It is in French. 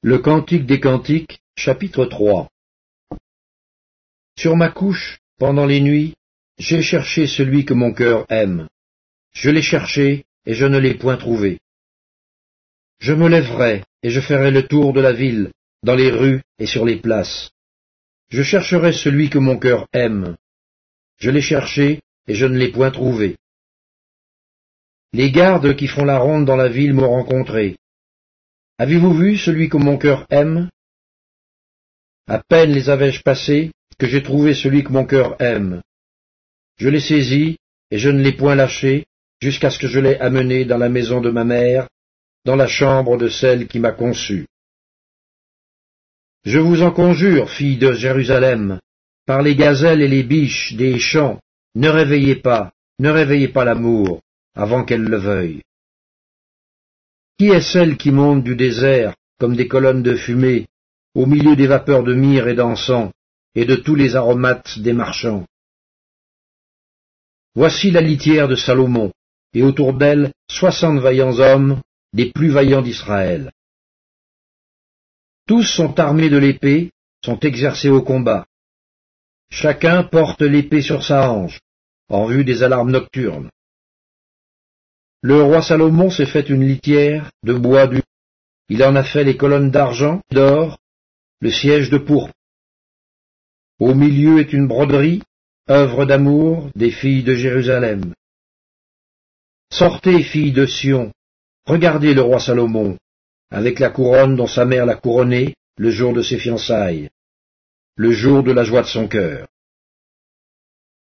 Le Cantique des Cantiques, chapitre 3. Sur ma couche, pendant les nuits, j'ai cherché celui que mon cœur aime. Je l'ai cherché, et je ne l'ai point trouvé. Je me lèverai, et je ferai le tour de la ville, dans les rues et sur les places. Je chercherai celui que mon cœur aime. Je l'ai cherché, et je ne l'ai point trouvé. Les gardes qui font la ronde dans la ville m'ont rencontré. Avez-vous vu celui que mon cœur aime? À peine les avais-je passés, que j'ai trouvé celui que mon cœur aime. Je l'ai saisi, et je ne l'ai point lâché, jusqu'à ce que je l'ai amené dans la maison de ma mère, dans la chambre de celle qui m'a conçu. Je vous en conjure, filles de Jérusalem, par les gazelles et les biches des champs, ne réveillez pas l'amour, avant qu'elle le veuille. Qui est celle qui monte du désert, comme des colonnes de fumée, au milieu des vapeurs de myrrhe et d'encens, et de tous les aromates des marchands? Voici la litière de Salomon, et autour d'elle 60 vaillants hommes, des plus vaillants d'Israël. Tous sont armés de l'épée, sont exercés au combat. Chacun porte l'épée sur sa hanche, en vue des alarmes nocturnes. Le roi Salomon s'est fait une litière de bois du. Il en a fait les colonnes d'argent, d'or, le siège de pourpre. Au milieu est une broderie, œuvre d'amour des filles de Jérusalem. Sortez, filles de Sion, regardez le roi Salomon, avec la couronne dont sa mère l'a couronné le jour de ses fiançailles, le jour de la joie de son cœur.